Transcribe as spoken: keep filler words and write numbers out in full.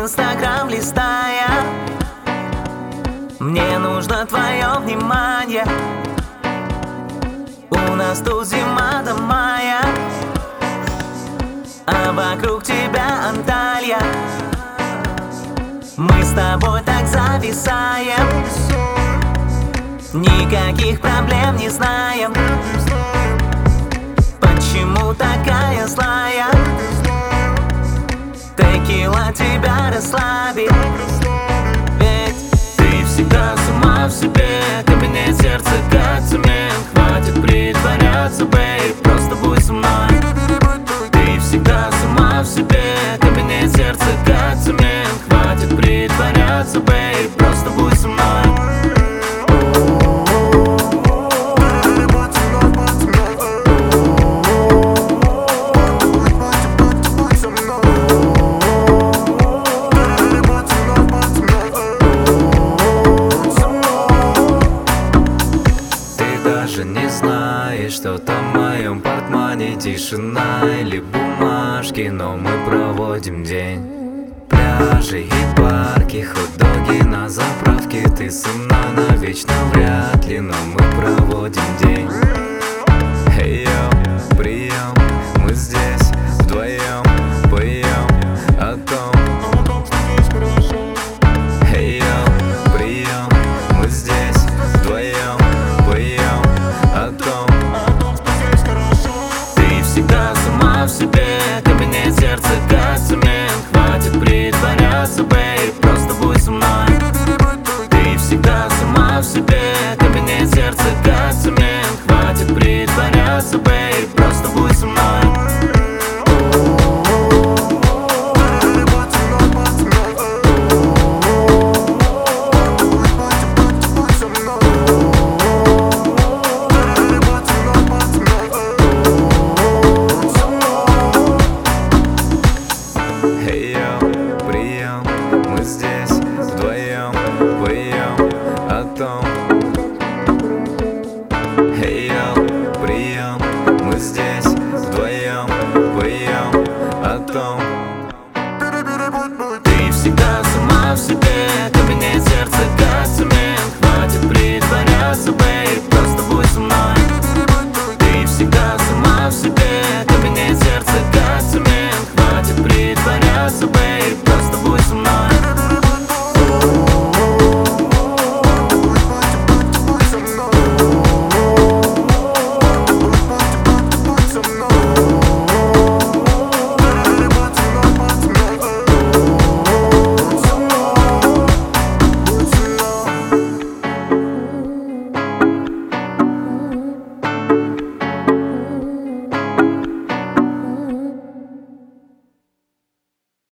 Инстаграм листая, мне нужно твое внимание. У нас тут зима до мая, а вокруг тебя Анталья. Мы с тобой так зависаем, никаких проблем не знаем. Почему такая злая? Текила тебя расслабит, ведь ты всегда сама в себе. Кабинет сердца как цемент, хватит притворяться, бейб, просто будь со мной. Ты всегда сама в себе. Кабинет сердца как цемент, хватит притворяться, бейб, просто будь со мной. Даже не знаешь, что там в моем портмоне. Тишина или бумажки, но мы проводим день. Пляжи и парки, хот-доги на заправке. Ты со мной навечно вряд ли, но мы проводим день.